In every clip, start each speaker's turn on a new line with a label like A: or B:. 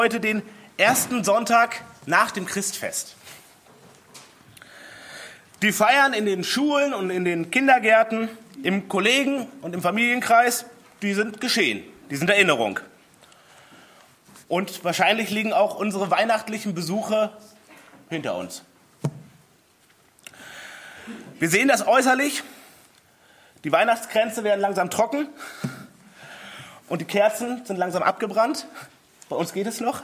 A: Heute den ersten Sonntag nach dem Christfest. Die Feiern in den Schulen und in den Kindergärten, im Kollegen- und im Familienkreis, die sind geschehen, die sind Erinnerung. Und wahrscheinlich liegen auch unsere weihnachtlichen Besuche hinter uns. Wir sehen das äußerlich, die Weihnachtskränze werden langsam trocken und die Kerzen sind langsam abgebrannt. Bei uns geht es noch.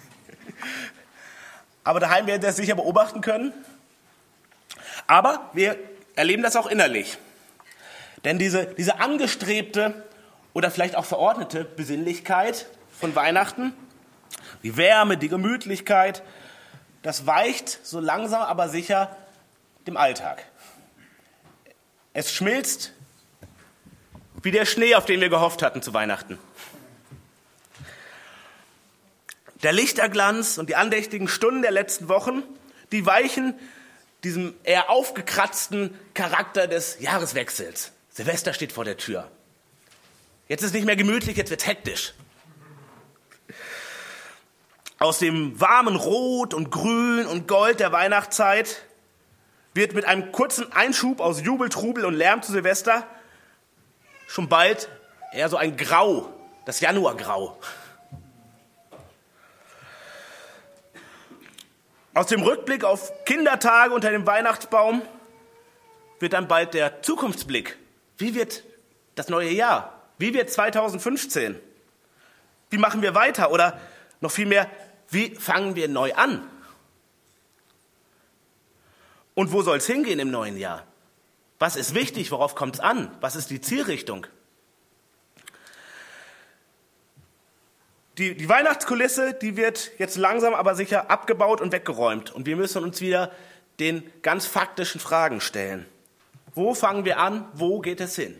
A: Aber daheim werden Sie das sicher beobachten können. Aber wir erleben das auch innerlich. Denn diese angestrebte oder vielleicht auch verordnete Besinnlichkeit von Weihnachten, die Wärme, die Gemütlichkeit, das weicht so langsam aber sicher dem Alltag. Es schmilzt wie der Schnee, auf den wir gehofft hatten zu Weihnachten. Der Lichterglanz und die andächtigen Stunden der letzten Wochen, die weichen diesem eher aufgekratzten Charakter des Jahreswechsels. Silvester steht vor der Tür. Jetzt ist nicht mehr gemütlich, jetzt wird hektisch. Aus dem warmen Rot und Grün und Gold der Weihnachtszeit wird mit einem kurzen Einschub aus Jubel, Trubel und Lärm zu Silvester schon bald eher so ein Grau, das Januargrau. Aus dem Rückblick auf Kindertage unter dem Weihnachtsbaum wird dann bald der Zukunftsblick. Wie wird das neue Jahr? Wie wird 2015? Wie machen wir weiter? Oder noch viel mehr, wie fangen wir neu an? Und wo soll es hingehen im neuen Jahr? Was ist wichtig? Worauf kommt es an? Was ist die Zielrichtung? Die Weihnachtskulisse, die wird jetzt langsam aber sicher abgebaut und weggeräumt. Und wir müssen uns wieder den ganz faktischen Fragen stellen. Wo fangen wir an? Wo geht es hin?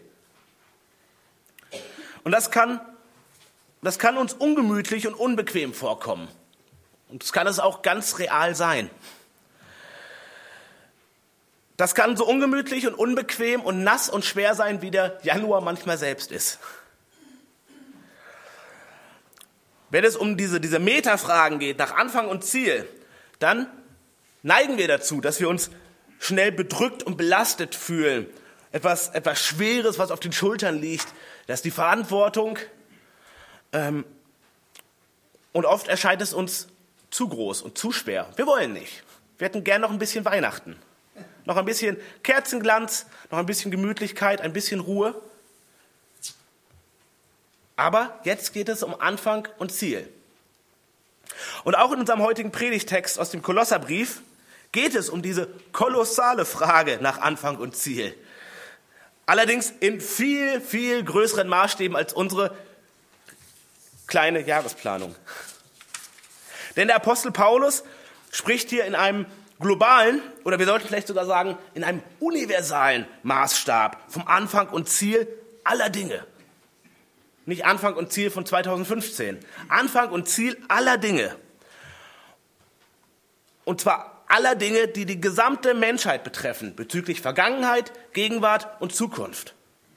A: Und das kann uns ungemütlich und unbequem vorkommen. Und das kann es auch ganz real sein. Das kann so ungemütlich und unbequem und nass und schwer sein, wie der Januar manchmal selbst ist. Wenn es um diese Metafragen geht, nach Anfang und Ziel, dann neigen wir dazu, dass wir uns schnell bedrückt und belastet fühlen. Etwas Schweres, was auf den Schultern liegt, das ist die Verantwortung. Und oft erscheint es uns zu groß und zu schwer. Wir wollen nicht. Wir hätten gern noch ein bisschen Weihnachten. Noch ein bisschen Kerzenglanz, noch ein bisschen Gemütlichkeit, ein bisschen Ruhe. Aber jetzt geht es um Anfang und Ziel. Und auch in unserem heutigen Predigtext aus dem Kolosserbrief geht es um diese kolossale Frage nach Anfang und Ziel. Allerdings in viel, viel größeren Maßstäben als unsere kleine Jahresplanung. Denn der Apostel Paulus spricht hier in einem globalen, oder wir sollten vielleicht sogar sagen, in einem universalen Maßstab vom Anfang und Ziel aller Dinge. Nicht Anfang und Ziel von 2015. Anfang und Ziel aller Dinge. Und zwar aller Dinge, die die gesamte Menschheit betreffen, bezüglich Vergangenheit, Gegenwart und Zukunft.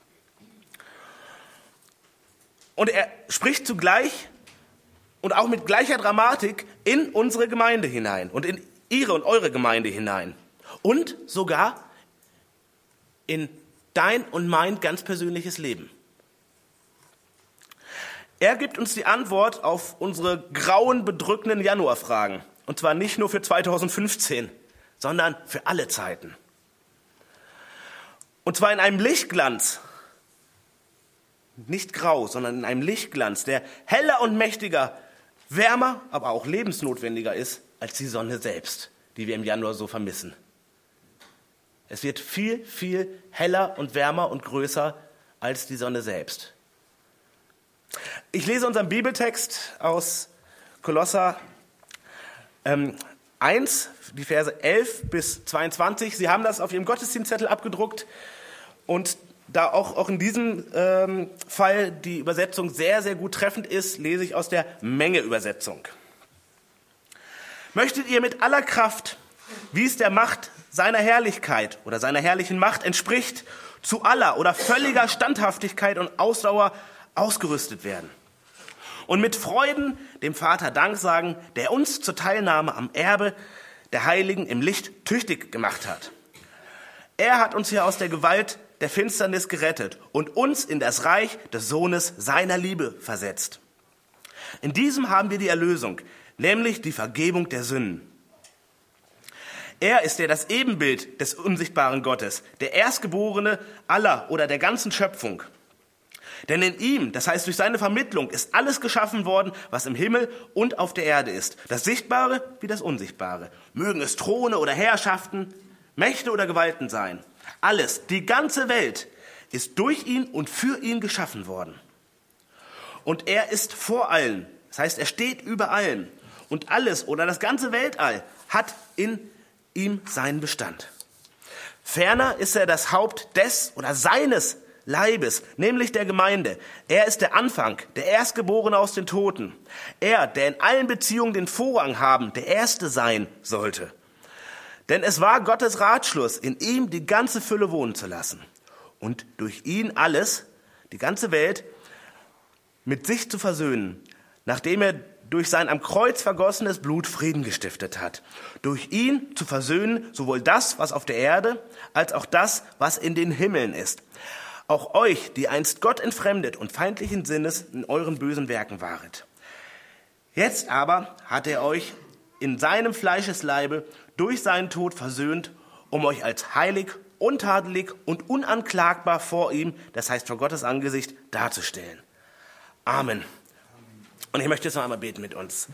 A: Und er spricht zugleich und auch mit gleicher Dramatik in unsere Gemeinde hinein und in Ihre und eure Gemeinde hinein. Und sogar in dein und mein ganz persönliches Leben. Er gibt uns die Antwort auf unsere grauen, bedrückenden Januarfragen. Und zwar nicht nur für 2015, sondern für alle Zeiten. Und zwar in einem Lichtglanz. Nicht grau, sondern in einem Lichtglanz, der heller und mächtiger, wärmer, aber auch lebensnotwendiger ist als die Sonne selbst, die wir im Januar so vermissen. Es wird viel, viel heller und wärmer und größer als die Sonne selbst. Ich lese unseren Bibeltext aus Kolosser 1, die Verse 11 bis 22. Sie haben das auf Ihrem Gottesdienstzettel abgedruckt und da auch in diesem Fall die Übersetzung sehr, sehr gut treffend ist, lese ich aus der Menge-Übersetzung. Möchtet ihr mit aller Kraft, wie es der Macht seiner Herrlichkeit oder seiner herrlichen Macht entspricht, zu aller oder völliger Standhaftigkeit und Ausdauer ausgerüstet werden? und mit Freuden dem Vater Dank sagen, der uns zur Teilnahme am Erbe der Heiligen im Licht tüchtig gemacht hat. Er hat uns hier aus der Gewalt der Finsternis gerettet und uns in das Reich des Sohnes seiner Liebe versetzt. In diesem haben wir die Erlösung, nämlich die Vergebung der Sünden. Er ist ja das Ebenbild des unsichtbaren Gottes, der Erstgeborene aller oder der ganzen Schöpfung. Denn in ihm, das heißt durch seine Vermittlung, ist alles geschaffen worden, was im Himmel und auf der Erde ist. Das Sichtbare wie das Unsichtbare. Mögen es Throne oder Herrschaften, Mächte oder Gewalten sein. Alles, die ganze Welt ist durch ihn und für ihn geschaffen worden. Und er ist vor allen, das heißt, er steht über allem. Und alles oder das ganze Weltall hat in ihm seinen Bestand. Ferner ist er das Haupt des oder seines Leibes, nämlich der Gemeinde. Er ist der Anfang, der Erstgeborene aus den Toten. Er, der in allen Beziehungen den Vorrang haben, der Erste sein sollte. Denn es war Gottes Ratschluss, in ihm die ganze Fülle wohnen zu lassen und durch ihn alles, die ganze Welt, mit sich zu versöhnen, nachdem er durch sein am Kreuz vergossenes Blut Frieden gestiftet hat. Durch ihn zu versöhnen sowohl das, was auf der Erde, als auch das, was in den Himmeln ist. Auch euch, die einst Gott entfremdet und feindlichen Sinnes in euren bösen Werken waret. Jetzt aber hat er euch in seinem Fleischesleibe durch seinen Tod versöhnt, um euch als heilig, untadelig und unanklagbar vor ihm, das heißt vor Gottes Angesicht, darzustellen. Amen. Und ich möchte jetzt noch einmal beten mit uns.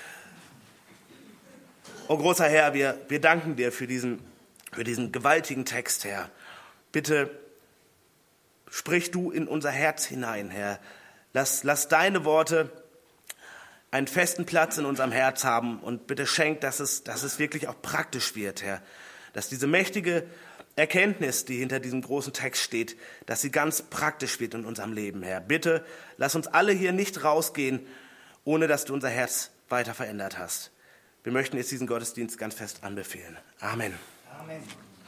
A: O großer Herr, wir danken dir für diesen gewaltigen Text, Herr. Bitte sprich du in unser Herz hinein, Herr. Lass deine Worte einen festen Platz in unserem Herz haben und bitte schenk, dass es wirklich auch praktisch wird, Herr. Dass diese mächtige Erkenntnis, die hinter diesem großen Text steht, dass sie ganz praktisch wird in unserem Leben, Herr. Bitte lass uns alle hier nicht rausgehen, ohne dass du unser Herz weiter verändert hast. Wir möchten jetzt diesen Gottesdienst ganz fest anbefehlen. Amen. Amen.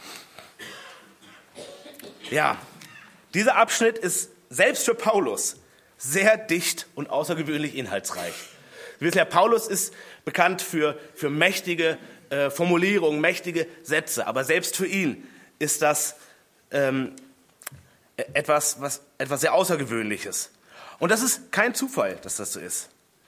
A: Ja, dieser Abschnitt ist selbst für Paulus sehr dicht und außergewöhnlich inhaltsreich. Wir wissen ja, Paulus ist bekannt für mächtige Formulierungen, mächtige Sätze, aber selbst für ihn ist das etwas sehr Außergewöhnliches. Und das ist kein Zufall, dass das so ist.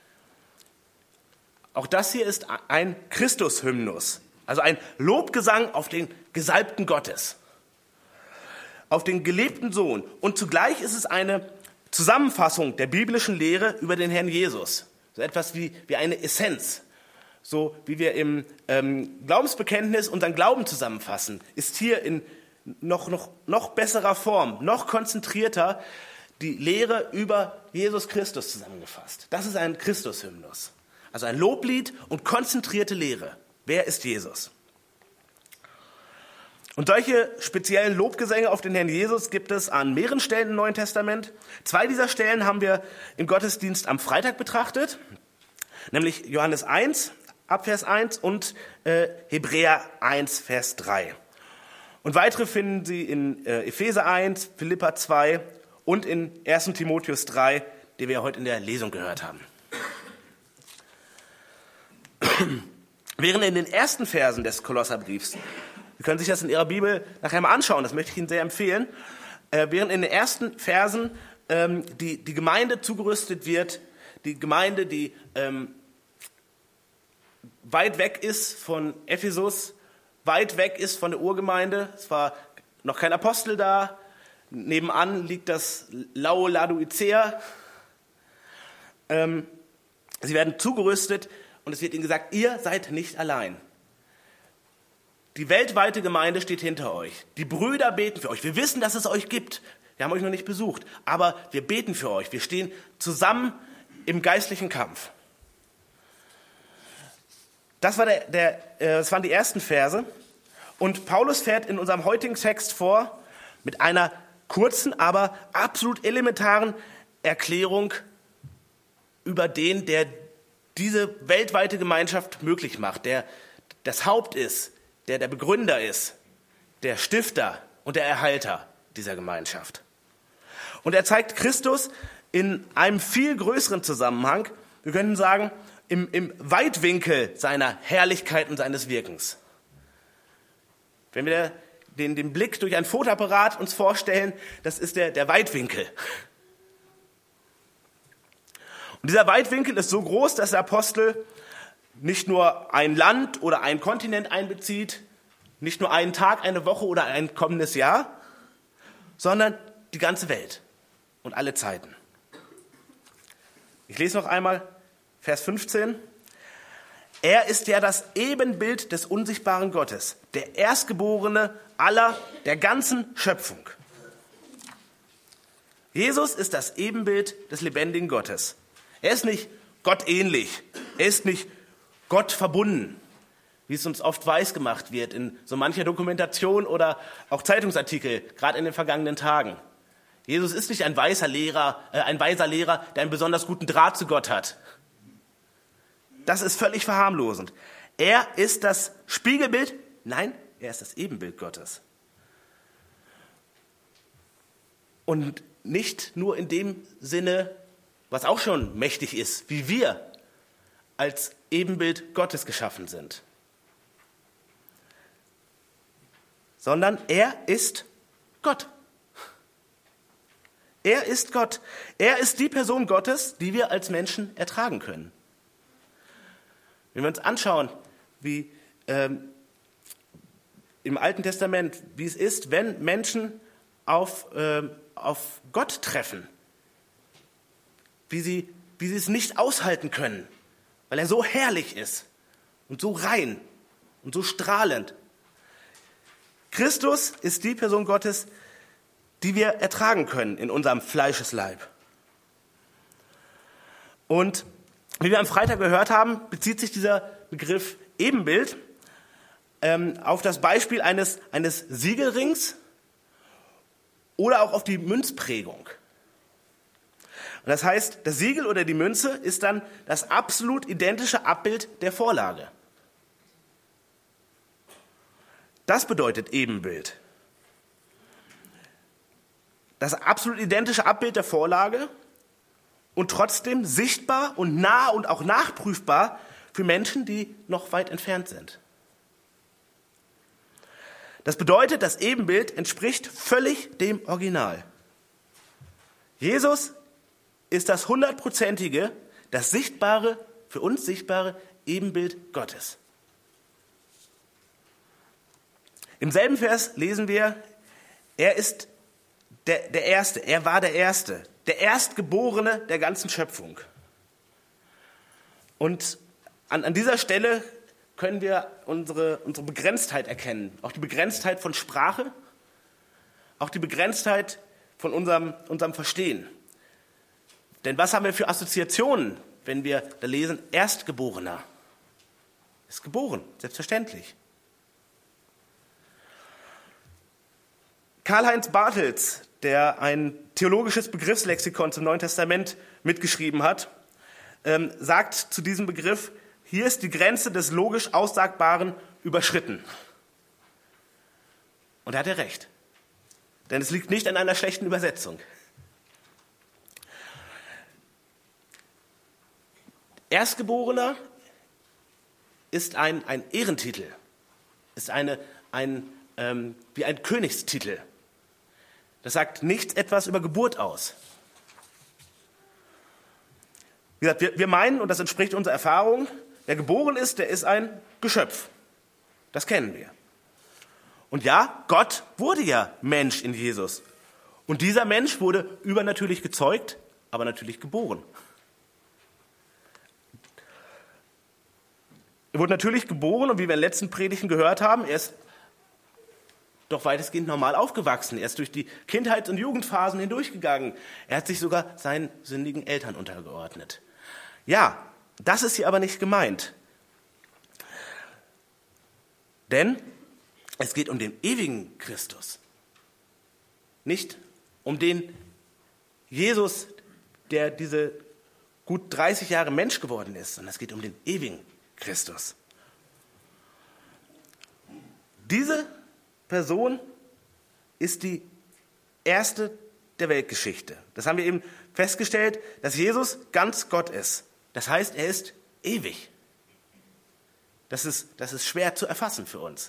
A: Auch das hier ist ein Christus-Hymnus, also ein Lobgesang auf den Gesalbten Gottes, auf den geliebten Sohn. Und zugleich ist es eine Zusammenfassung der biblischen Lehre über den Herrn Jesus. So etwas wie eine Essenz. So wie wir im Glaubensbekenntnis unseren Glauben zusammenfassen, ist hier in noch besserer Form, noch konzentrierter die Lehre über Jesus Christus zusammengefasst. Das ist ein Christus-Hymnus. Also ein Loblied und konzentrierte Lehre. Wer ist Jesus? Und solche speziellen Lobgesänge auf den Herrn Jesus gibt es an mehreren Stellen im Neuen Testament. 2 dieser Stellen haben wir im Gottesdienst am Freitag betrachtet, nämlich Johannes 1, ab Vers 1 und Hebräer 1, Vers 3. Und weitere finden Sie in Epheser 1, Philipper 2 und in 1. Timotheus 3, die wir heute in der Lesung gehört haben. Während in den ersten Versen des Kolosserbriefs, Sie können sich das in Ihrer Bibel nachher mal anschauen, das möchte ich Ihnen sehr empfehlen, während in den ersten Versen die Gemeinde zugerüstet wird, die Gemeinde, die weit weg ist von Ephesus, weit weg ist von der Urgemeinde, es war noch kein Apostel da, nebenan liegt das laue Laodicea, sie werden zugerüstet und es wird ihnen gesagt, ihr seid nicht allein. Die weltweite Gemeinde steht hinter euch. Die Brüder beten für euch. Wir wissen, dass es euch gibt. Wir haben euch noch nicht besucht. Aber wir beten für euch. Wir stehen zusammen im geistlichen Kampf. Das waren die ersten Verse. Und Paulus fährt in unserem heutigen Text vor mit einer kurzen, aber absolut elementaren Erklärung über den, der diese weltweite Gemeinschaft möglich macht, der das Haupt ist, der Begründer ist, der Stifter und der Erhalter dieser Gemeinschaft. Und er zeigt Christus in einem viel größeren Zusammenhang. Wir können sagen, im Weitwinkel seiner Herrlichkeit und seines Wirkens. Wenn wir den Blick durch ein Fotoapparat uns vorstellen, das ist der Weitwinkel. Und dieser Weitwinkel ist so groß, dass der Apostel nicht nur ein Land oder einen Kontinent einbezieht, nicht nur einen Tag, eine Woche oder ein kommendes Jahr, sondern die ganze Welt und alle Zeiten. Ich lese noch einmal Vers 15. Er ist ja das Ebenbild des unsichtbaren Gottes, der Erstgeborene der ganzen Schöpfung. Jesus ist das Ebenbild des lebendigen Gottes. Er ist nicht Gott ähnlich, er ist nicht Gott verbunden, wie es uns oft weisgemacht wird in so mancher Dokumentation oder auch Zeitungsartikel, gerade in den vergangenen Tagen. Jesus ist nicht ein weiser Lehrer, der einen besonders guten Draht zu Gott hat. Das ist völlig verharmlosend. Er ist das Spiegelbild, nein, er ist das Ebenbild Gottes. Und nicht nur in dem Sinne, was auch schon mächtig ist, wie wir als Ebenbild Gottes geschaffen sind. Sondern er ist Gott. Er ist Gott. Er ist die Person Gottes, die wir als Menschen ertragen können. Wenn wir uns anschauen, wie im Alten Testament, wie es ist, wenn Menschen auf Gott treffen, wie sie es nicht aushalten können, weil er so herrlich ist und so rein und so strahlend. Christus ist die Person Gottes, die wir ertragen können in unserem Fleischesleib. Und wie wir am Freitag gehört haben, bezieht sich dieser Begriff Ebenbild auf das Beispiel eines Siegelrings oder auch auf die Münzprägung. Und das heißt, das Siegel oder die Münze ist dann das absolut identische Abbild der Vorlage. Das bedeutet Ebenbild. Das absolut identische Abbild der Vorlage und trotzdem sichtbar und nah und auch nachprüfbar für Menschen, die noch weit entfernt sind. Das bedeutet, das Ebenbild entspricht völlig dem Original. Jesus ist das 100%ige, das sichtbare, für uns sichtbare Ebenbild Gottes. Im selben Vers lesen wir, er ist der Erste, er war der Erste, der Erstgeborene der ganzen Schöpfung. Und an dieser Stelle können wir unsere Begrenztheit erkennen, auch die Begrenztheit von Sprache, auch die Begrenztheit von unserem Verstehen. Denn was haben wir für Assoziationen, wenn wir da lesen, Erstgeborener? Ist geboren, selbstverständlich. Karl-Heinz Bartels, der ein theologisches Begriffslexikon zum Neuen Testament mitgeschrieben hat, sagt zu diesem Begriff, hier ist die Grenze des logisch Aussagbaren überschritten. Und da hat er recht. Denn es liegt nicht an einer schlechten Übersetzung. Erstgeborener ist ein Ehrentitel, ist wie ein Königstitel. Das sagt nichts etwas über Geburt aus. Wie gesagt, wir meinen, und das entspricht unserer Erfahrung, wer geboren ist, der ist ein Geschöpf. Das kennen wir. Und ja, Gott wurde ja Mensch in Jesus. Und dieser Mensch wurde übernatürlich gezeugt, aber natürlich geboren. Er wurde natürlich geboren und wie wir in den letzten Predigten gehört haben, er ist doch weitestgehend normal aufgewachsen. Er ist durch die Kindheits- und Jugendphasen hindurchgegangen. Er hat sich sogar seinen sündigen Eltern untergeordnet. Ja, das ist hier aber nicht gemeint. Denn es geht um den ewigen Christus. Nicht um den Jesus, der diese gut 30 Jahre Mensch geworden ist, sondern es geht um den ewigen Christus. Diese Person ist die erste der Weltgeschichte. Das haben wir eben festgestellt, dass Jesus ganz Gott ist. Das heißt, er ist ewig. Das ist schwer zu erfassen für uns.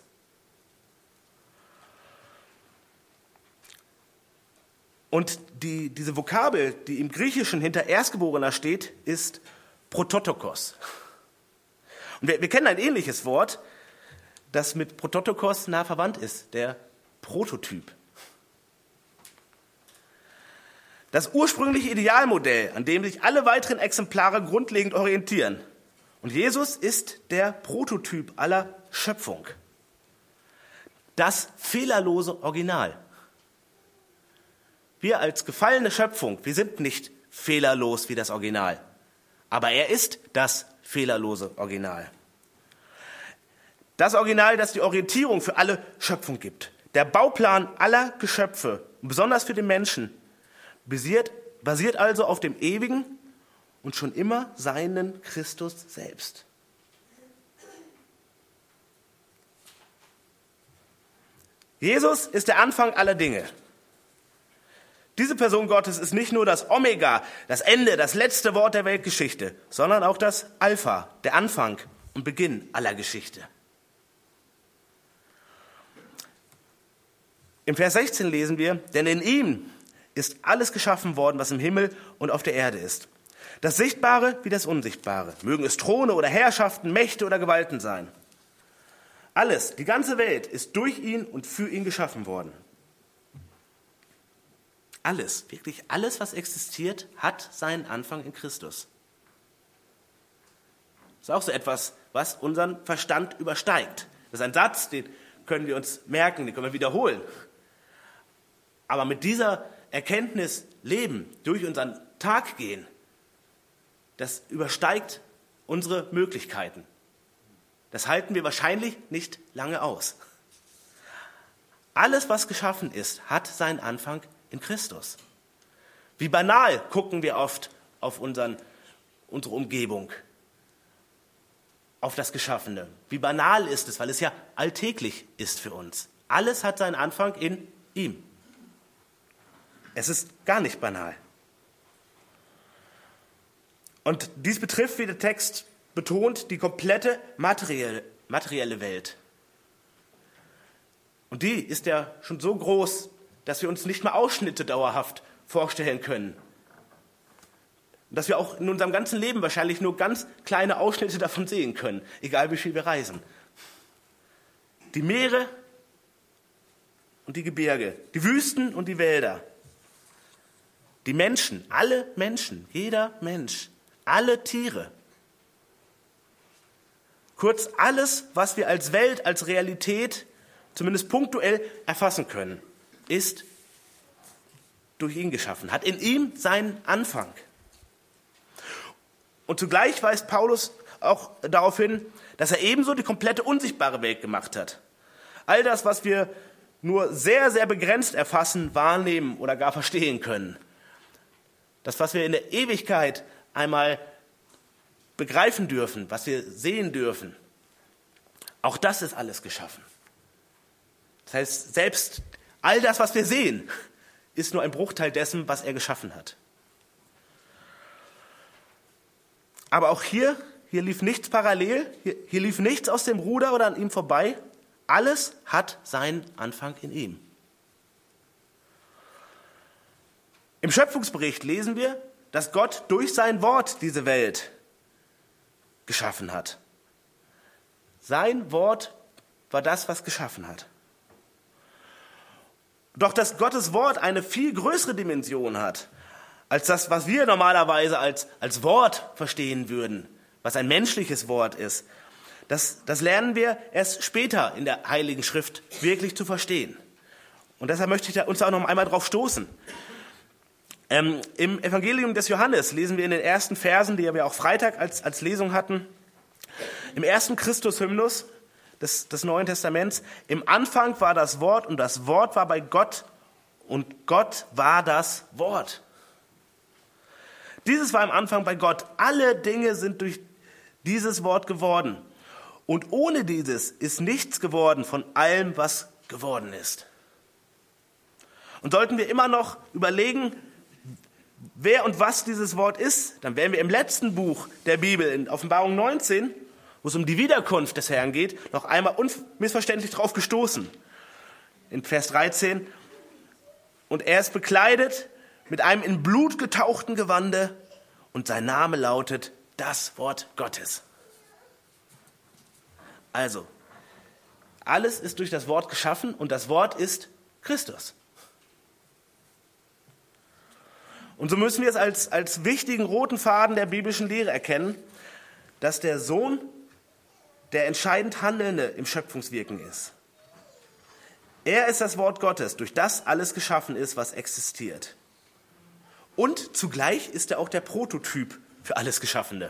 A: Und diese Vokabel, die im Griechischen hinter Erstgeborener steht, ist Prototokos. Und wir kennen ein ähnliches Wort, das mit Prototokos nah verwandt ist, der Prototyp. Das ursprüngliche Idealmodell, an dem sich alle weiteren Exemplare grundlegend orientieren. Und Jesus ist der Prototyp aller Schöpfung. Das fehlerlose Original. Wir als gefallene Schöpfung, wir sind nicht fehlerlos wie das Original. Aber er ist das fehlerlose Original. Das Original, das die Orientierung für alle Schöpfung gibt. Der Bauplan aller Geschöpfe, besonders für den Menschen, basiert also auf dem ewigen und schon immer seinen Christus selbst. Jesus ist der Anfang aller Dinge. Diese Person Gottes ist nicht nur das Omega, das Ende, das letzte Wort der Weltgeschichte, sondern auch das Alpha, der Anfang und Beginn aller Geschichte. Im Vers 16 lesen wir, denn in ihm ist alles geschaffen worden, was im Himmel und auf der Erde ist. Das Sichtbare wie das Unsichtbare. Mögen es Throne oder Herrschaften, Mächte oder Gewalten sein. Alles, die ganze Welt ist durch ihn und für ihn geschaffen worden. Alles, wirklich alles, was existiert, hat seinen Anfang in Christus. Das ist auch so etwas, was unseren Verstand übersteigt. Das ist ein Satz, den können wir uns merken, den können wir wiederholen. Aber mit dieser Erkenntnis leben, durch unseren Tag gehen, das übersteigt unsere Möglichkeiten. Das halten wir wahrscheinlich nicht lange aus. Alles, was geschaffen ist, hat seinen Anfang in Christus. Wie banal gucken wir oft auf unsere Umgebung, auf das Geschaffene. Wie banal ist es, weil es ja alltäglich ist für uns. Alles hat seinen Anfang in ihm. Es ist gar nicht banal. Und dies betrifft, wie der Text betont, die komplette materielle Welt. Und die ist ja schon so groß, dass wir uns nicht mal Ausschnitte dauerhaft vorstellen können. Und dass wir auch in unserem ganzen Leben wahrscheinlich nur ganz kleine Ausschnitte davon sehen können, egal wie viel wir reisen. Die Meere und die Gebirge, die Wüsten und die Wälder, die Menschen, alle Menschen, jeder Mensch, alle Tiere. Kurz alles, was wir als Welt, als Realität, zumindest punktuell erfassen können, ist durch ihn geschaffen, hat in ihm seinen Anfang. Und zugleich weist Paulus auch darauf hin, dass er ebenso die komplette unsichtbare Welt gemacht hat. All das, was wir nur sehr, sehr begrenzt erfassen, wahrnehmen oder gar verstehen können. Das, was wir in der Ewigkeit einmal begreifen dürfen, was wir sehen dürfen, auch das ist alles geschaffen. Das heißt, selbst all das, was wir sehen, ist nur ein Bruchteil dessen, was er geschaffen hat. Aber auch hier lief nichts parallel, hier lief nichts aus dem Ruder oder an ihm vorbei. Alles hat seinen Anfang in ihm. Im Schöpfungsbericht lesen wir, dass Gott durch sein Wort diese Welt geschaffen hat. Sein Wort war das, was geschaffen hat. Doch dass Gottes Wort eine viel größere Dimension hat, als das, was wir normalerweise als Wort verstehen würden, was ein menschliches Wort ist, das lernen wir erst später in der Heiligen Schrift wirklich zu verstehen. Und deshalb möchte ich uns auch noch einmal drauf stoßen. Im Evangelium des Johannes lesen wir in den ersten Versen, die wir auch Freitag als Lesung hatten, im ersten Christus-Hymnus des Neuen Testaments: Im Anfang war das Wort und das Wort war bei Gott und Gott war das Wort. Dieses war im Anfang bei Gott. Alle Dinge sind durch dieses Wort geworden. Und ohne dieses ist nichts geworden von allem, was geworden ist. Und sollten wir immer noch überlegen, wer und was dieses Wort ist, dann wären wir im letzten Buch der Bibel, in Offenbarung 19, wo es um die Wiederkunft des Herrn geht, noch einmal unmissverständlich drauf gestoßen. In Vers 13. Und er ist bekleidet mit einem in Blut getauchten Gewande und sein Name lautet das Wort Gottes. Also, alles ist durch das Wort geschaffen und das Wort ist Christus. Und so müssen wir es als wichtigen roten Faden der biblischen Lehre erkennen, dass der Sohn der entscheidend Handelnde im Schöpfungswirken ist. Er ist das Wort Gottes, durch das alles geschaffen ist, was existiert. Und zugleich ist er auch der Prototyp für alles Geschaffene.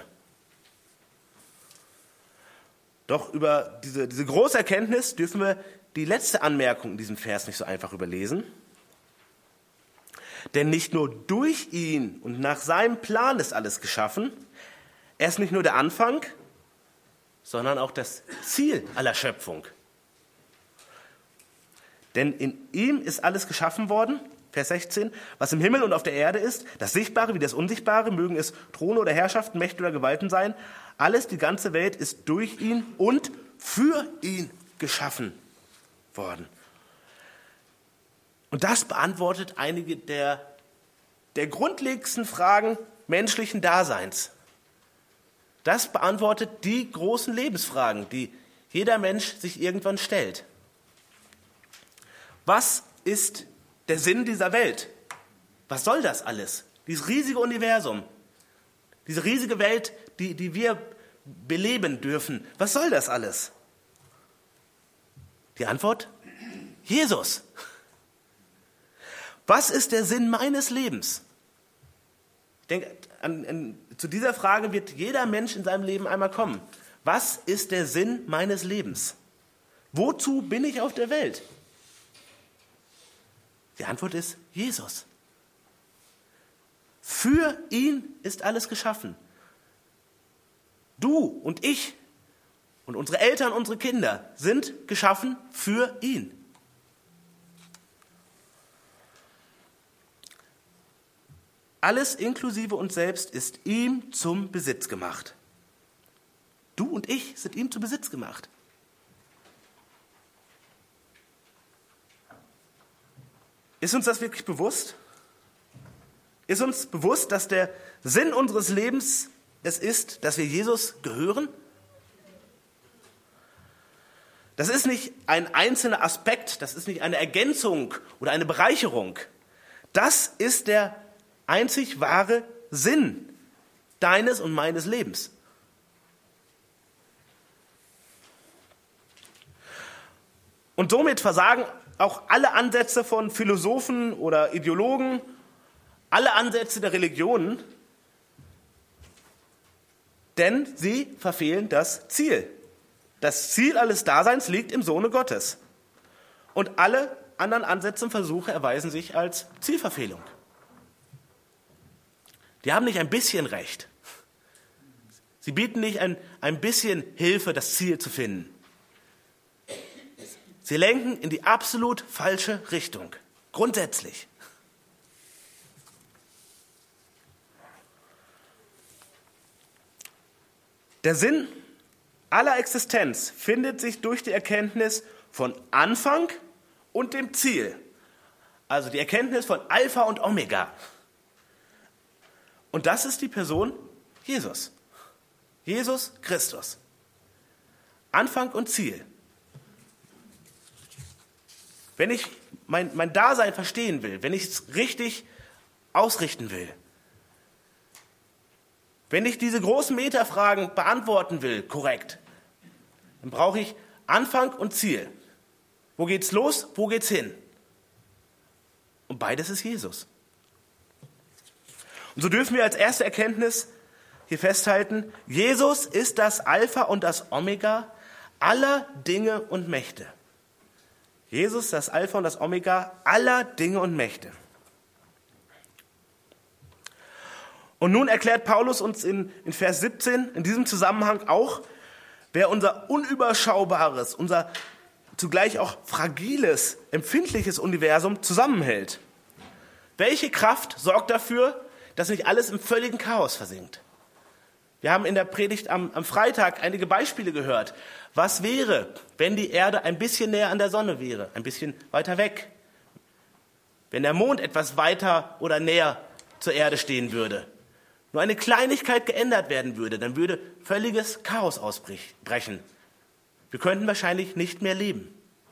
A: Doch über diese große Erkenntnis dürfen wir die letzte Anmerkung in diesem Vers nicht so einfach überlesen. Denn nicht nur durch ihn und nach seinem Plan ist alles geschaffen. Er ist nicht nur der Anfang, sondern auch das Ziel aller Schöpfung. Denn in ihm ist alles geschaffen worden, Vers 16, was im Himmel und auf der Erde ist, das Sichtbare wie das Unsichtbare, mögen es Throne oder Herrschaften, Mächte oder Gewalten sein. Alles, die ganze Welt ist durch ihn und für ihn geschaffen worden. Und das beantwortet einige der grundlegendsten Fragen menschlichen Daseins. Das beantwortet die großen Lebensfragen, die jeder Mensch sich irgendwann stellt. Was ist der Sinn dieser Welt? Was soll das alles? Dieses riesige Universum, diese riesige Welt, die wir beleben dürfen. Was soll das alles? Die Antwort? Jesus. Was ist der Sinn meines Lebens? Ich denke, zu dieser Frage wird jeder Mensch in seinem Leben einmal kommen. Was ist der Sinn meines Lebens? Wozu bin ich auf der Welt? Die Antwort ist Jesus. Für ihn ist alles geschaffen. Du und ich und unsere Eltern, unsere Kinder sind geschaffen für ihn. Alles inklusive uns selbst ist ihm zum Besitz gemacht. Du und ich sind ihm zum Besitz gemacht. Ist uns das wirklich bewusst? Ist uns bewusst, dass der Sinn unseres Lebens es ist, dass wir Jesus gehören? Das ist nicht ein einzelner Aspekt, das ist nicht eine Ergänzung oder eine Bereicherung. Das ist der einzig wahre Sinn deines und meines Lebens. Und somit versagen auch alle Ansätze von Philosophen oder Ideologen, alle Ansätze der Religionen, denn sie verfehlen das Ziel. Das Ziel alles Daseins liegt im Sohne Gottes. Und alle anderen Ansätze und Versuche erweisen sich als Zielverfehlung. Die haben nicht ein bisschen Recht. Sie bieten nicht ein bisschen Hilfe, das Ziel zu finden. Sie lenken in die absolut falsche Richtung. Grundsätzlich. Der Sinn aller Existenz findet sich durch die Erkenntnis von Anfang und dem Ziel. Also die Erkenntnis von Alpha und Omega. Und das ist die Person Jesus. Jesus Christus. Anfang und Ziel. Wenn ich mein Dasein verstehen will, wenn ich es richtig ausrichten will, wenn ich diese großen Metafragen beantworten will, korrekt, dann brauche ich Anfang und Ziel. Wo geht's los, wo geht's hin? Und beides ist Jesus. Und so dürfen wir als erste Erkenntnis hier festhalten, Jesus ist das Alpha und das Omega aller Dinge und Mächte. Jesus, das Alpha und das Omega aller Dinge und Mächte. Und nun erklärt Paulus uns in Vers 17 in diesem Zusammenhang auch, wer unser unüberschaubares, unser zugleich auch fragiles, empfindliches Universum zusammenhält. Welche Kraft sorgt dafür, dass nicht alles im völligen Chaos versinkt? Wir haben in der Predigt am Freitag einige Beispiele gehört. Was wäre, wenn die Erde ein bisschen näher an der Sonne wäre, ein bisschen weiter weg? Wenn der Mond etwas weiter oder näher zur Erde stehen würde? Nur eine Kleinigkeit geändert werden würde, dann würde völliges Chaos ausbrechen. Wir könnten wahrscheinlich nicht mehr leben.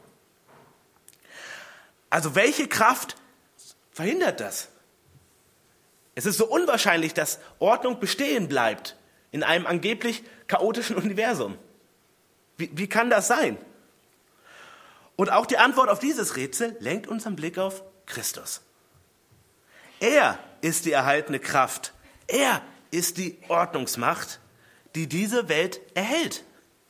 A: Also welche Kraft verhindert das? Es ist so unwahrscheinlich, dass Ordnung bestehen bleibt in einem angeblich chaotischen Universum. Wie kann das sein? Und auch die Antwort auf dieses Rätsel lenkt unseren Blick auf Christus. Er ist die erhaltene Kraft. Er ist die Ordnungsmacht, die diese Welt erhält.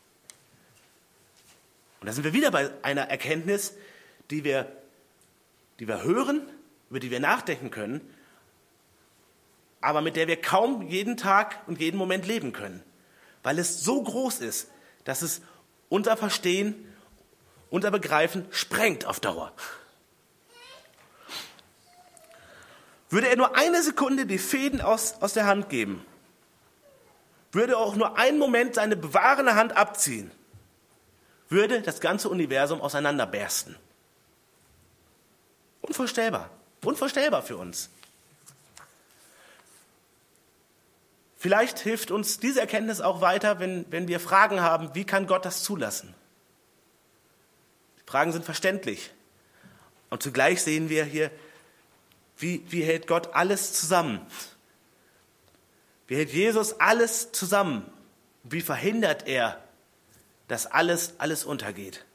A: Und da sind wir wieder bei einer Erkenntnis, die wir hören, über die wir nachdenken können, aber mit der wir kaum jeden Tag und jeden Moment leben können, weil es so groß ist, dass es unser Verstehen, unser Begreifen sprengt auf Dauer. Würde er nur eine Sekunde die Fäden aus der Hand geben, würde er auch nur einen Moment seine bewahrende Hand abziehen, würde das ganze Universum auseinanderbersten. Unvorstellbar für uns. Vielleicht hilft uns diese Erkenntnis auch weiter, wenn wir Fragen haben, wie kann Gott das zulassen? Die Fragen sind verständlich. Und zugleich sehen wir hier, wie hält Gott alles zusammen? Wie hält Jesus alles zusammen? Wie verhindert er, dass alles untergeht?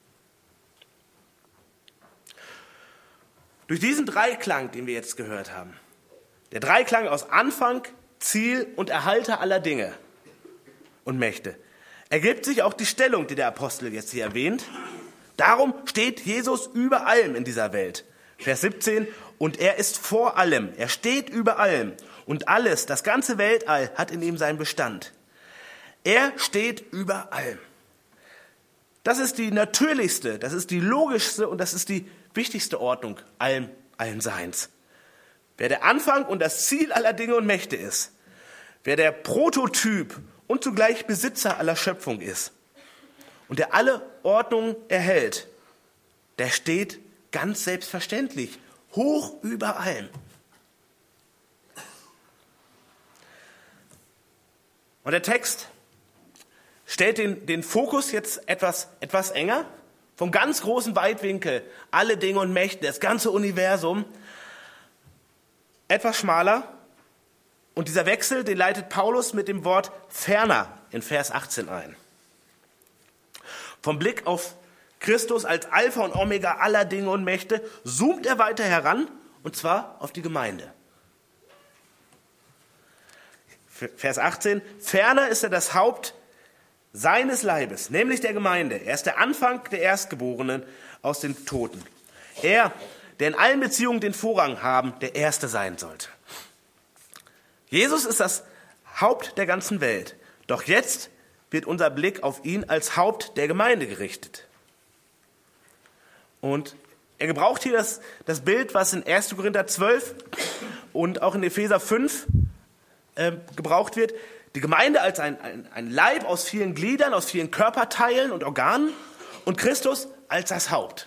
A: Durch diesen Dreiklang, den wir jetzt gehört haben, der Dreiklang aus Anfang, Ziel und Erhalter aller Dinge und Mächte, ergibt sich auch die Stellung, die der Apostel jetzt hier erwähnt. Darum steht Jesus über allem in dieser Welt. Vers 17, und er ist vor allem, er steht über allem und alles, das ganze Weltall hat in ihm seinen Bestand. Er steht über allem. Das ist die natürlichste, das ist die logischste und das ist die wichtigste Ordnung allen Seins. Wer der Anfang und das Ziel aller Dinge und Mächte ist, wer der Prototyp und zugleich Besitzer aller Schöpfung ist und der alle Ordnungen erhält, der steht ganz selbstverständlich hoch über allem. Und der Text stellt den Fokus jetzt etwas enger, vom ganz großen Weitwinkel, alle Dinge und Mächte, das ganze Universum, etwas schmaler. Und dieser Wechsel, den leitet Paulus mit dem Wort ferner in Vers 18 ein. Vom Blick auf Christus als Alpha und Omega aller Dinge und Mächte zoomt er weiter heran, und zwar auf die Gemeinde. Vers 18, ferner ist er das Haupt seines Leibes, nämlich der Gemeinde. Er ist der Anfang der Erstgeborenen aus den Toten. Er, der in allen Beziehungen den Vorrang haben, der Erste sein sollte. Jesus ist das Haupt der ganzen Welt. Doch jetzt wird unser Blick auf ihn als Haupt der Gemeinde gerichtet. Und er gebraucht hier das Bild, was in 1. Korinther 12 und auch in Epheser 5 gebraucht wird. Die Gemeinde als ein Leib aus vielen Gliedern, aus vielen Körperteilen und Organen und Christus als das Haupt.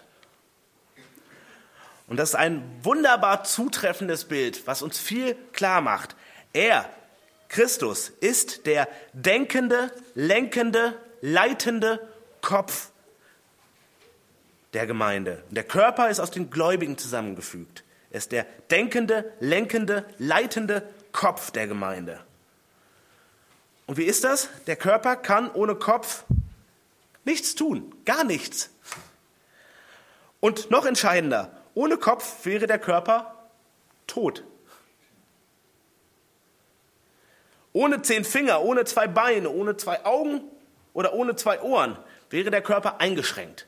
A: Und das ist ein wunderbar zutreffendes Bild, was uns viel klar macht. Er, Christus, ist der denkende, lenkende, leitende Kopf der Gemeinde. Und der Körper ist aus den Gläubigen zusammengefügt. Er ist der denkende, lenkende, leitende Kopf der Gemeinde. Und wie ist das? Der Körper kann ohne Kopf nichts tun, gar nichts. Und noch entscheidender, ohne Kopf wäre der Körper tot. Ohne 10 Finger, ohne 2 Beine, ohne 2 Augen oder ohne 2 Ohren wäre der Körper eingeschränkt.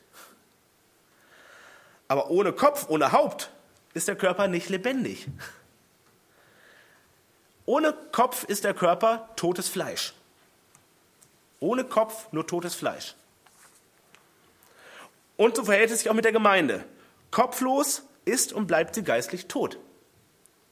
A: Aber ohne Kopf, ohne Haupt ist der Körper nicht lebendig. Ohne Kopf ist der Körper totes Fleisch. Ohne Kopf nur totes Fleisch. Und so verhält es sich auch mit der Gemeinde. Kopflos ist und bleibt sie geistlich tot.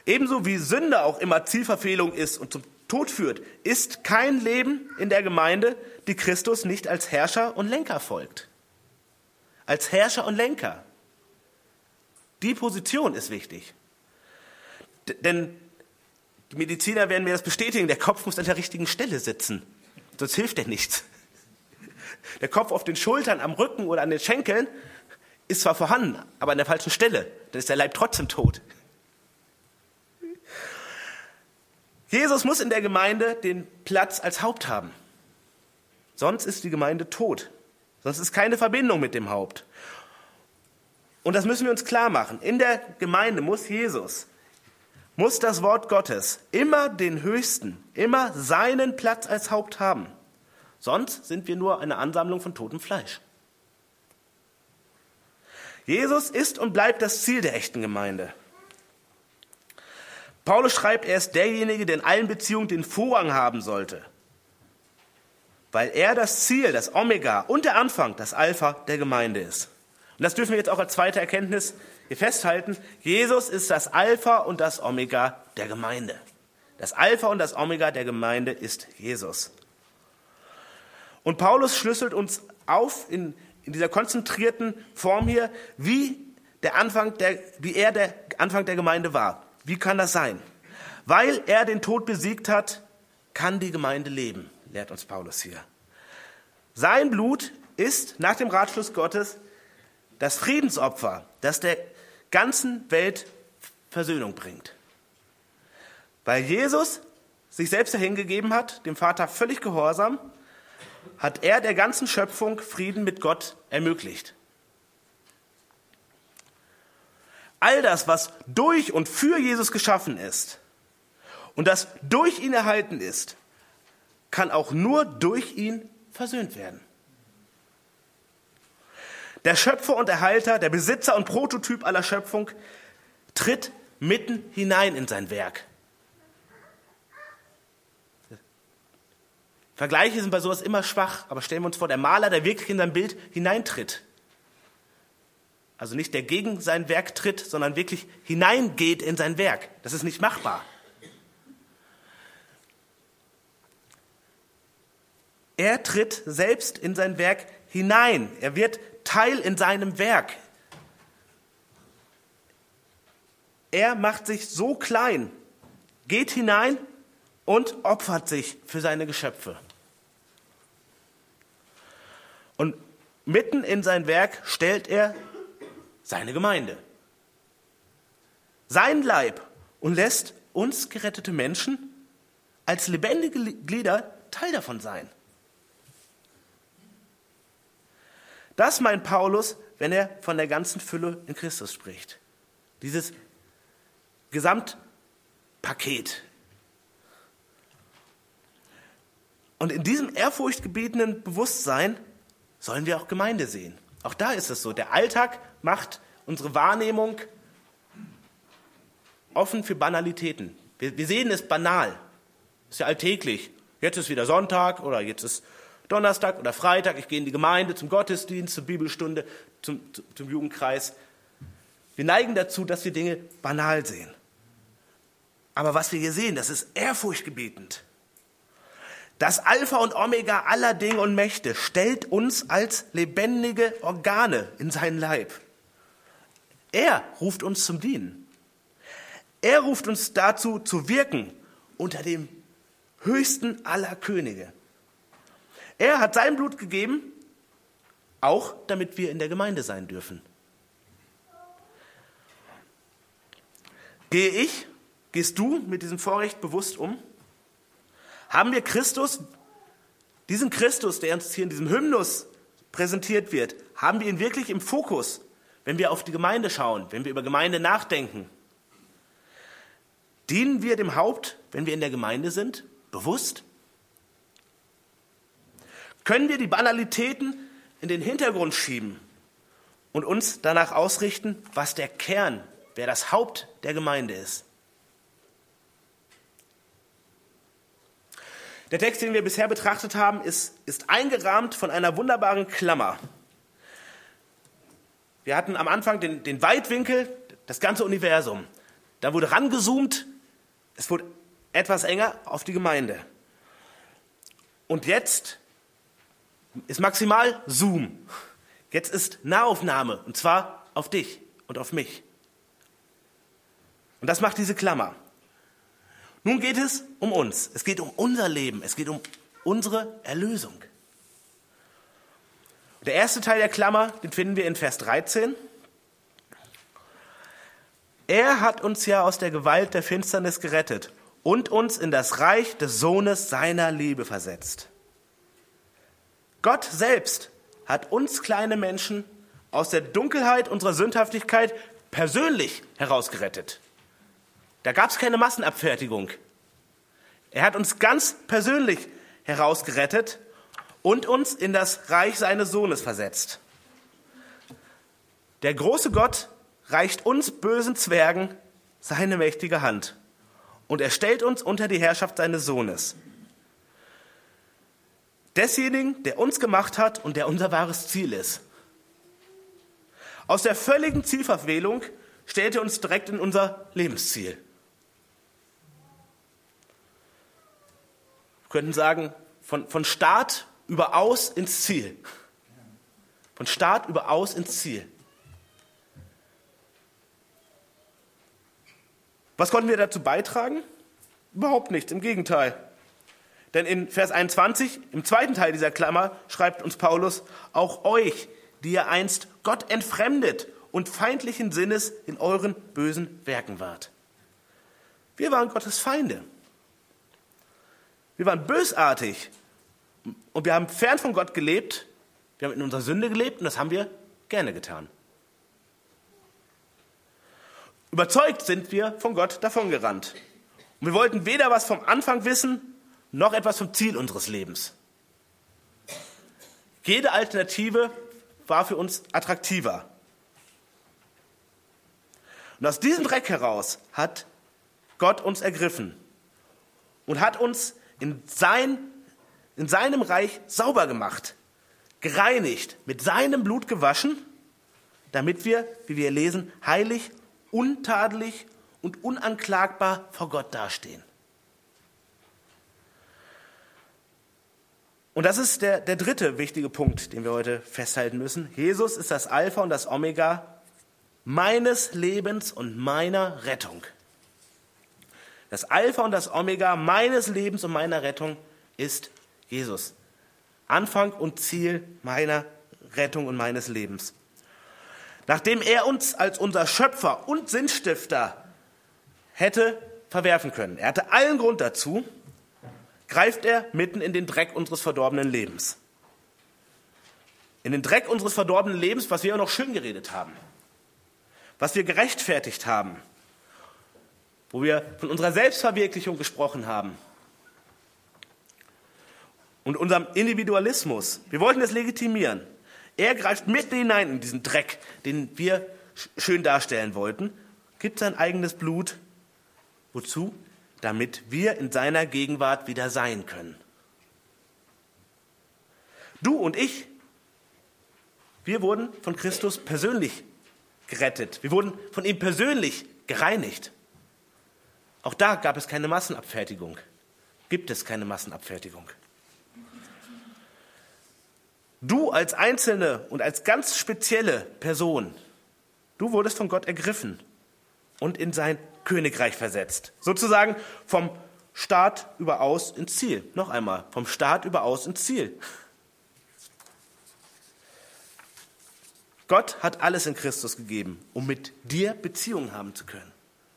A: Ebenso wie Sünde auch immer Zielverfehlung ist und zum Tod führt, ist kein Leben in der Gemeinde, die Christus nicht als Herrscher und Lenker folgt. Als Herrscher und Lenker. Die Position ist wichtig. Denn die Mediziner werden mir das bestätigen, der Kopf muss an der richtigen Stelle sitzen. Sonst hilft er nichts. Der Kopf auf den Schultern, am Rücken oder an den Schenkeln ist zwar vorhanden, aber an der falschen Stelle. Dann ist der Leib trotzdem tot. Jesus muss in der Gemeinde den Platz als Haupt haben. Sonst ist die Gemeinde tot. Sonst ist keine Verbindung mit dem Haupt. Und das müssen wir uns klar machen. In der Gemeinde muss Jesus, muss das Wort Gottes immer den Höchsten, immer seinen Platz als Haupt haben. Sonst sind wir nur eine Ansammlung von totem Fleisch. Jesus ist und bleibt das Ziel der echten Gemeinde. Paulus schreibt, er ist derjenige, der in allen Beziehungen den Vorrang haben sollte, weil er das Ziel, das Omega und der Anfang, das Alpha der Gemeinde ist. Und das dürfen wir jetzt auch als zweite Erkenntnis hier festhalten. Jesus ist das Alpha und das Omega der Gemeinde. Das Alpha und das Omega der Gemeinde ist Jesus. Und Paulus schlüsselt uns auf in dieser konzentrierten Form hier, wie er der Anfang der Gemeinde war. Wie kann das sein? Weil er den Tod besiegt hat, kann die Gemeinde leben, lehrt uns Paulus hier. Sein Blut ist nach dem Ratschluss Gottes das Friedensopfer, das der ganzen Welt Versöhnung bringt. Weil Jesus sich selbst dahingegeben hat, dem Vater völlig gehorsam, hat er der ganzen Schöpfung Frieden mit Gott ermöglicht. All das, was durch und für Jesus geschaffen ist und das durch ihn erhalten ist, kann auch nur durch ihn versöhnt werden. Der Schöpfer und Erhalter, der Besitzer und Prototyp aller Schöpfung, tritt mitten hinein in sein Werk. Vergleiche sind bei sowas immer schwach, aber stellen wir uns vor, der Maler, der wirklich in sein Bild hineintritt. Also nicht der gegen sein Werk tritt, sondern wirklich hineingeht in sein Werk. Das ist nicht machbar. Er tritt selbst in sein Werk hinein. Er wird Teil in seinem Werk. Er macht sich so klein, geht hinein und opfert sich für seine Geschöpfe. Und mitten in sein Werk stellt er seine Gemeinde, sein Leib, und lässt uns gerettete Menschen als lebendige Glieder Teil davon sein. Das meint Paulus, wenn er von der ganzen Fülle in Christus spricht. Dieses Gesamtpaket. Und in diesem ehrfurchtgebietenden Bewusstsein sollen wir auch Gemeinde sehen. Auch da ist es so, der Alltag macht unsere Wahrnehmung offen für Banalitäten. Wir sehen es banal, ist ja alltäglich. Jetzt ist wieder Sonntag oder jetzt ist Donnerstag oder Freitag, ich gehe in die Gemeinde, zum Gottesdienst, zur Bibelstunde, zum Jugendkreis. Wir neigen dazu, dass wir Dinge banal sehen. Aber was wir hier sehen, das ist ehrfurchtgebietend. Das Alpha und Omega aller Dinge und Mächte stellt uns als lebendige Organe in seinen Leib. Er ruft uns zum Dienen. Er ruft uns dazu zu wirken unter dem höchsten aller Könige. Er hat sein Blut gegeben, auch damit wir in der Gemeinde sein dürfen. Gehst du mit diesem Vorrecht bewusst um? Haben wir Christus, diesen Christus, der uns hier in diesem Hymnus präsentiert wird, haben wir ihn wirklich im Fokus, wenn wir auf die Gemeinde schauen, wenn wir über Gemeinde nachdenken? Dienen wir dem Haupt, wenn wir in der Gemeinde sind, bewusst? Können wir die Banalitäten in den Hintergrund schieben und uns danach ausrichten, was der Kern, wer das Haupt der Gemeinde ist? Der Text, den wir bisher betrachtet haben, ist eingerahmt von einer wunderbaren Klammer. Wir hatten am Anfang den Weitwinkel, das ganze Universum. Da wurde rangezoomt, es wurde etwas enger auf die Gemeinde. Und jetzt ist maximal Zoom. Jetzt ist Nahaufnahme, und zwar auf dich und auf mich. Und das macht diese Klammer. Nun geht es um uns. Es geht um unser Leben. Es geht um unsere Erlösung. Der erste Teil der Klammer, den finden wir in Vers 13. Er hat uns ja aus der Gewalt der Finsternis gerettet und uns in das Reich des Sohnes seiner Liebe versetzt. Gott selbst hat uns kleine Menschen aus der Dunkelheit unserer Sündhaftigkeit persönlich herausgerettet. Da gab es keine Massenabfertigung. Er hat uns ganz persönlich herausgerettet und uns in das Reich seines Sohnes versetzt. Der große Gott reicht uns bösen Zwergen seine mächtige Hand und er stellt uns unter die Herrschaft seines Sohnes. Desjenigen, der uns gemacht hat und der unser wahres Ziel ist. Aus der völligen Zielverfehlung stellt er uns direkt in unser Lebensziel. Wir könnten sagen, von Start über Aus ins Ziel. Von Start über Aus ins Ziel. Was konnten wir dazu beitragen? Überhaupt nichts, im Gegenteil. Denn in Vers 21, im zweiten Teil dieser Klammer, schreibt uns Paulus, auch euch, die ihr einst Gott entfremdet und feindlichen Sinnes in euren bösen Werken wart. Wir waren Gottes Feinde. Wir waren bösartig und wir haben fern von Gott gelebt. Wir haben in unserer Sünde gelebt und das haben wir gerne getan. Überzeugt sind wir von Gott davongerannt. Und wir wollten weder was vom Anfang wissen, noch etwas vom Ziel unseres Lebens. Jede Alternative war für uns attraktiver. Und aus diesem Dreck heraus hat Gott uns ergriffen und hat uns in seinem Reich sauber gemacht, gereinigt, mit seinem Blut gewaschen, damit wir, wie wir lesen, heilig, untadelig und unanklagbar vor Gott dastehen. Und das ist der dritte wichtige Punkt, den wir heute festhalten müssen. Jesus ist das Alpha und das Omega meines Lebens und meiner Rettung. Das Alpha und das Omega meines Lebens und meiner Rettung ist Jesus. Anfang und Ziel meiner Rettung und meines Lebens. Nachdem er uns als unser Schöpfer und Sinnstifter hätte verwerfen können, er hatte allen Grund dazu, greift er mitten in den Dreck unseres verdorbenen Lebens. In den Dreck unseres verdorbenen Lebens, was wir auch noch schön geredet haben, was wir gerechtfertigt haben, wo wir von unserer Selbstverwirklichung gesprochen haben und unserem Individualismus. Wir wollten es legitimieren. Er greift mitten hinein in diesen Dreck, den wir schön darstellen wollten, gibt sein eigenes Blut. Wozu? Damit wir in seiner Gegenwart wieder sein können. Du und ich, wir wurden von Christus persönlich gerettet. Wir wurden von ihm persönlich gereinigt. Auch da gab es keine Massenabfertigung. Gibt es keine Massenabfertigung. Du als Einzelne und als ganz spezielle Person, du wurdest von Gott ergriffen und in sein Königreich versetzt. Sozusagen vom Start über Aus ins Ziel. Noch einmal, vom Start über Aus ins Ziel. Gott hat alles in Christus gegeben, um mit dir Beziehungen haben zu können.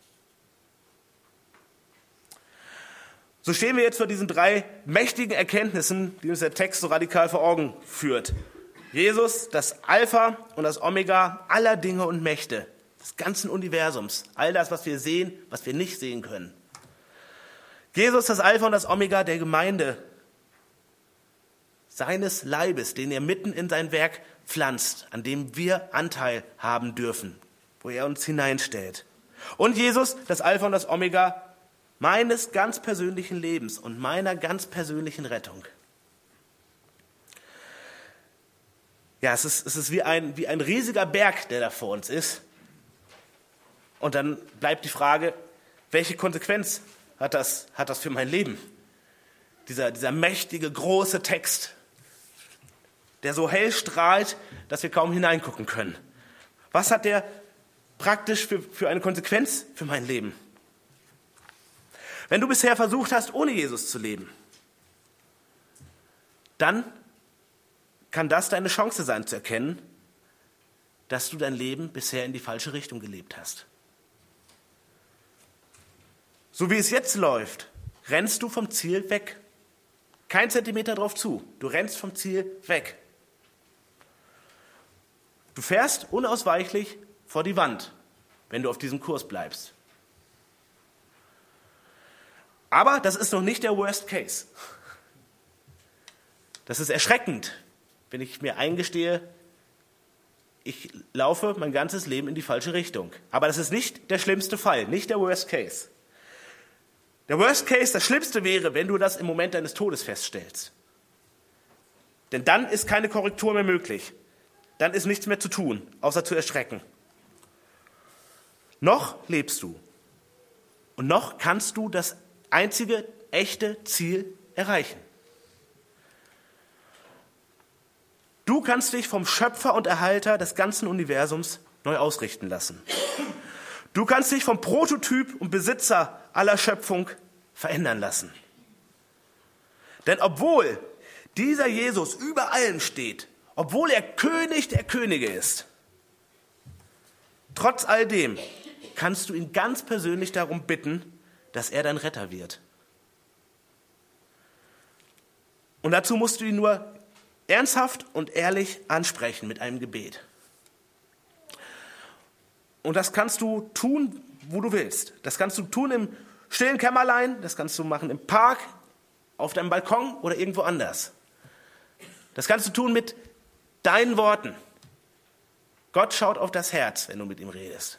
A: So stehen wir jetzt vor diesen drei mächtigen Erkenntnissen, die uns der Text so radikal vor Augen führt. Jesus, das Alpha und das Omega aller Dinge und Mächte, des ganzen Universums, all das, was wir sehen, was wir nicht sehen können. Jesus, das Alpha und das Omega der Gemeinde, seines Leibes, den er mitten in sein Werk pflanzt, an dem wir Anteil haben dürfen, wo er uns hineinstellt. Und Jesus, das Alpha und das Omega meines ganz persönlichen Lebens und meiner ganz persönlichen Rettung. Ja, es ist wie ein riesiger Berg, der da vor uns ist. Und dann bleibt die Frage, welche Konsequenz hat das für mein Leben? Dieser mächtige, große Text, der so hell strahlt, dass wir kaum hineingucken können. Was hat der praktisch für eine Konsequenz für mein Leben? Wenn du bisher versucht hast, ohne Jesus zu leben, dann kann das deine Chance sein, zu erkennen, dass du dein Leben bisher in die falsche Richtung gelebt hast. So wie es jetzt läuft, rennst du vom Ziel weg. Kein Zentimeter drauf zu. Du rennst vom Ziel weg. Du fährst unausweichlich vor die Wand, wenn du auf diesem Kurs bleibst. Aber das ist noch nicht der Worst Case. Das ist erschreckend, wenn ich mir eingestehe, ich laufe mein ganzes Leben in die falsche Richtung. Aber das ist nicht der schlimmste Fall, nicht der Worst Case. Der Worst Case, das Schlimmste wäre, wenn du das im Moment deines Todes feststellst. Denn dann ist keine Korrektur mehr möglich. Dann ist nichts mehr zu tun, außer zu erschrecken. Noch lebst du. Und noch kannst du das einzige echte Ziel erreichen. Du kannst dich vom Schöpfer und Erhalter des ganzen Universums neu ausrichten lassen. Du kannst dich vom Prototyp und Besitzer aller Schöpfung verändern lassen. Denn obwohl dieser Jesus über allem steht, obwohl er König der Könige ist, trotz all dem kannst du ihn ganz persönlich darum bitten, dass er dein Retter wird. Und dazu musst du ihn nur ernsthaft und ehrlich ansprechen mit einem Gebet. Und das kannst du tun, wo du willst. Das kannst du tun im stillen Kämmerlein, das kannst du machen im Park, auf deinem Balkon oder irgendwo anders. Das kannst du tun mit deinen Worten. Gott schaut auf das Herz, wenn du mit ihm redest.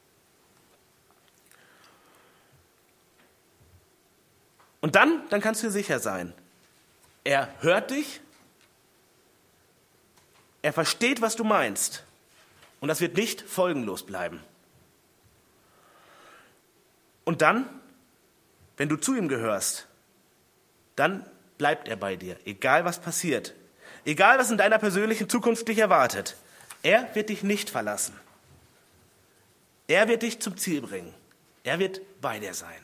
A: Und dann kannst du dir sicher sein, er hört dich, er versteht, was du meinst. Und das wird nicht folgenlos bleiben. Und dann, wenn du zu ihm gehörst, dann bleibt er bei dir, egal was passiert. Egal, was in deiner persönlichen Zukunft dich erwartet. Er wird dich nicht verlassen. Er wird dich zum Ziel bringen. Er wird bei dir sein.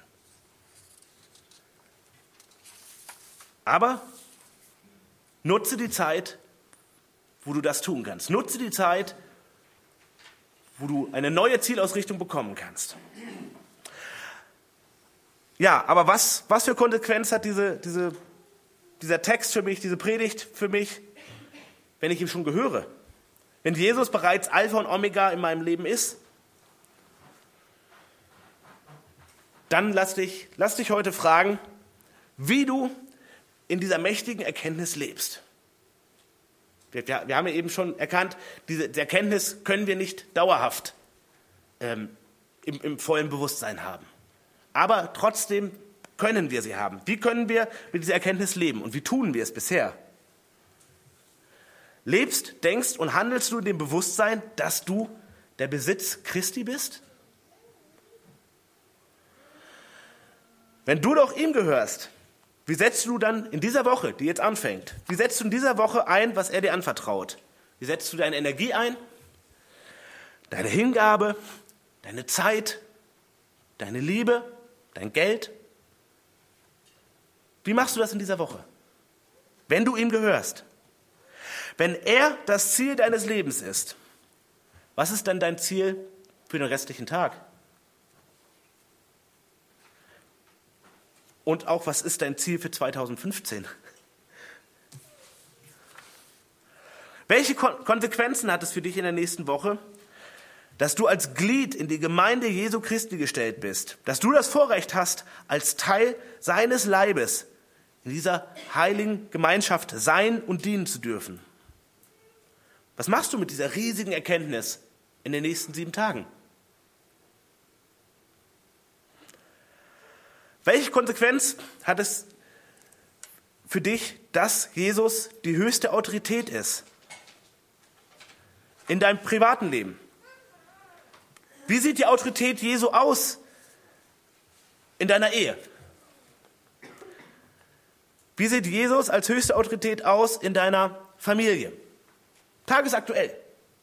A: Aber nutze die Zeit, wo du das tun kannst. Nutze die Zeit, wo du eine neue Zielausrichtung bekommen kannst. Ja, aber was für Konsequenz hat dieser Text für mich, diese Predigt für mich, wenn ich ihm schon gehöre? Wenn Jesus bereits Alpha und Omega in meinem Leben ist, dann lass dich heute fragen, wie du in dieser mächtigen Erkenntnis lebst. Wir haben ja eben schon erkannt, diese Erkenntnis können wir nicht dauerhaft im vollen Bewusstsein haben. Aber trotzdem können wir sie haben. Wie können wir mit dieser Erkenntnis leben und wie tun wir es bisher? Lebst, denkst und handelst du in dem Bewusstsein, dass du der Besitz Christi bist? Wenn du doch ihm gehörst, wie setzt du dann in dieser Woche, die jetzt anfängt, wie setzt du in dieser Woche ein, was er dir anvertraut? Wie setzt du deine Energie ein, deine Hingabe, deine Zeit, deine Liebe, dein Geld? Wie machst du das in dieser Woche? Wenn du ihm gehörst. Wenn er das Ziel deines Lebens ist, was ist dann dein Ziel für den restlichen Tag? Und auch, was ist dein Ziel für 2015? Welche Konsequenzen hat es für dich in der nächsten Woche, dass du als Glied in die Gemeinde Jesu Christi gestellt bist, dass du das Vorrecht hast, als Teil seines Leibes in dieser heiligen Gemeinschaft sein und dienen zu dürfen? Was machst du mit dieser riesigen Erkenntnis in den nächsten 7 Tagen? Welche Konsequenz hat es für dich, dass Jesus die höchste Autorität ist in deinem privaten Leben? Wie sieht die Autorität Jesu aus in deiner Ehe? Wie sieht Jesus als höchste Autorität aus in deiner Familie? Tagesaktuell.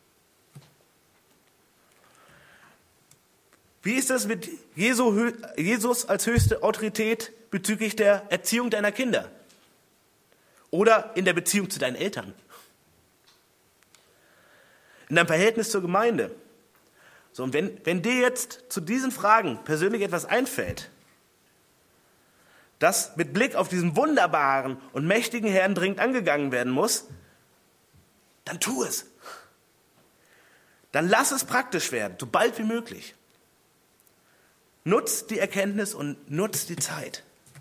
A: Wie ist es mit Jesus als höchste Autorität bezüglich der Erziehung deiner Kinder? Oder in der Beziehung zu deinen Eltern? In deinem Verhältnis zur Gemeinde? So, und wenn dir jetzt zu diesen Fragen persönlich etwas einfällt, das mit Blick auf diesen wunderbaren und mächtigen Herrn dringend angegangen werden muss, dann tu es. Dann lass es praktisch werden, so bald wie möglich. Nutz die Erkenntnis und nutz die Zeit.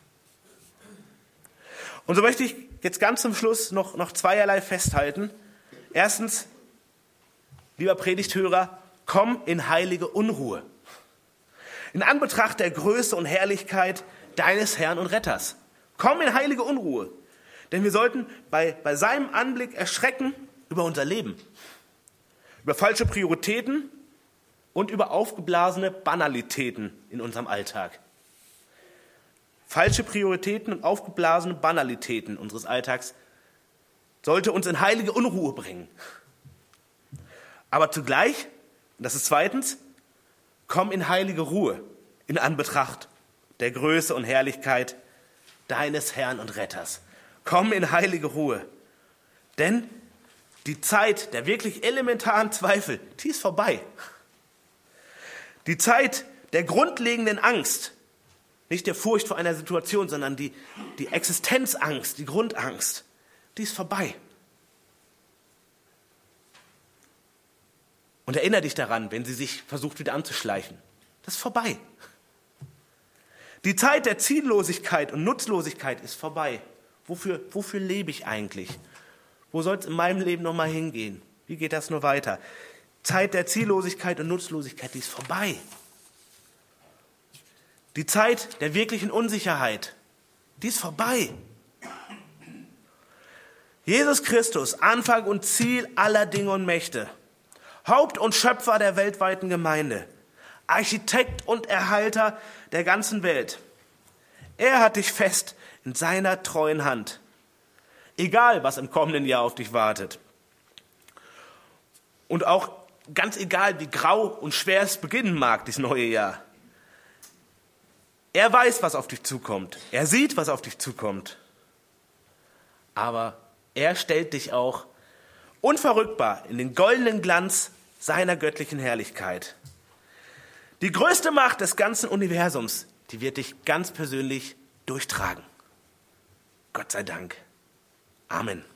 A: Und so möchte ich jetzt ganz zum Schluss noch zweierlei festhalten. Erstens, lieber Predigthörer, komm in heilige Unruhe. In Anbetracht der Größe und Herrlichkeit deines Herrn und Retters. Komm in heilige Unruhe. Denn wir sollten bei seinem Anblick erschrecken über unser Leben. Über falsche Prioritäten und über aufgeblasene Banalitäten in unserem Alltag. Falsche Prioritäten und aufgeblasene Banalitäten unseres Alltags sollte uns in heilige Unruhe bringen. Aber zugleich, und das ist zweitens, komm in heilige Ruhe in Anbetracht der Größe und Herrlichkeit deines Herrn und Retters. Komm in heilige Ruhe. Denn die Zeit der wirklich elementaren Zweifel, die ist vorbei. Die Zeit der grundlegenden Angst, nicht der Furcht vor einer Situation, sondern die Existenzangst, die Grundangst, die ist vorbei. Und erinnere dich daran, wenn sie sich versucht wieder anzuschleichen. Das ist vorbei. Die Zeit der Ziellosigkeit und Nutzlosigkeit ist vorbei. Wofür lebe ich eigentlich? Wo soll es in meinem Leben noch mal hingehen? Wie geht das nur weiter? Zeit der Ziellosigkeit und Nutzlosigkeit, die ist vorbei. Die Zeit der wirklichen Unsicherheit, die ist vorbei. Jesus Christus, Anfang und Ziel aller Dinge und Mächte, Haupt und Schöpfer der weltweiten Gemeinde, Architekt und Erhalter der ganzen Welt. Er hat dich fest in seiner treuen Hand. Egal, was im kommenden Jahr auf dich wartet. Und auch ganz egal, wie grau und schwer es beginnen mag, dieses neue Jahr. Er weiß, was auf dich zukommt. Er sieht, was auf dich zukommt. Aber er stellt dich auch unverrückbar in den goldenen Glanz seiner göttlichen Herrlichkeit. Die größte Macht des ganzen Universums, die wird dich ganz persönlich durchtragen. Gott sei Dank. Amen.